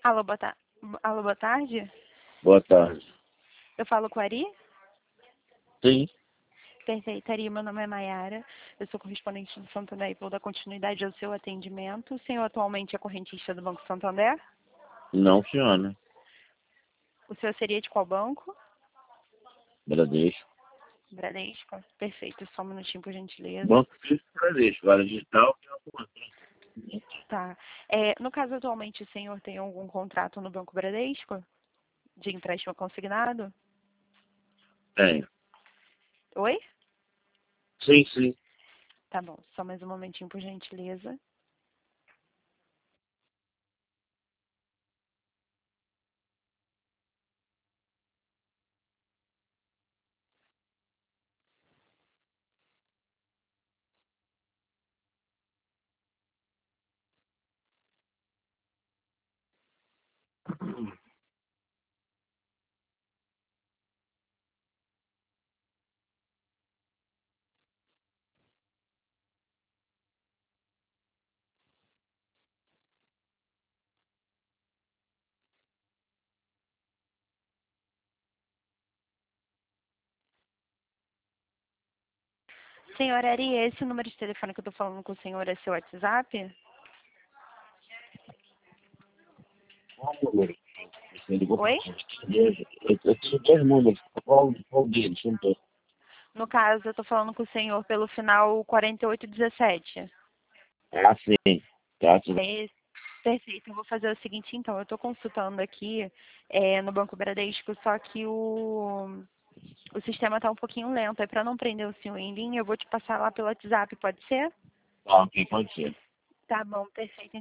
Alô, Alô, boa tarde. Boa tarde. Eu falo com a Ari? Sim, Perfeito, Ari. Meu nome é Maiara. Eu sou correspondente do Santander e vou dar continuidade ao seu atendimento. O senhor atualmente é correntista do Banco Santander? não, senhora. O senhor seria de qual banco? Bradesco. Bradesco? Perfeito, só um minutinho, por gentileza. Banco físico Bradesco, vale digital. Tá. No caso, atualmente, o senhor tem algum contrato no Banco Bradesco? De empréstimo consignado? Tenho. Oi? Sim, sim. Tá bom, só mais um momentinho, por gentileza. Senhora Ari, esse número de telefone que eu tô falando com o senhor é seu WhatsApp? Qual o número? Você ligou para Oi? eu tenho dois números. Qual deles? Não tô. No caso, eu tô falando com o senhor pelo final 4817. Ah, sim. Tá, tudo É esse? Perfeito. Eu vou fazer o seguinte, então. Eu estou consultando aqui no Banco Bradesco, só que o sistema está um pouquinho lento. É para não prender o senhor em linha, eu vou te passar lá pelo WhatsApp, pode ser? Ah, ok, pode ser. Tá bom, perfeito.